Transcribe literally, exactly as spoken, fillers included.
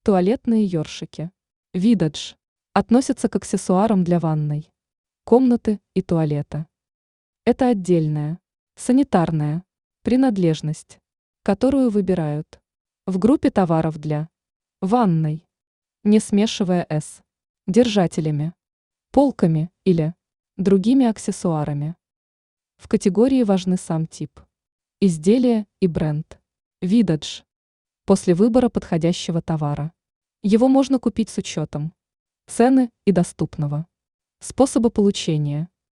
Туалетные ёршики. Видадж. Относятся к аксессуарам для ванной, комнаты и туалета. Это отдельная, санитарная принадлежность, которую выбирают в группе товаров для ванной, не смешивая с держателями, полками или другими аксессуарами. В категории важны сам тип изделия и бренд. Видадж. После выбора подходящего товара. Его можно купить с учетом цены и доступного способа получения.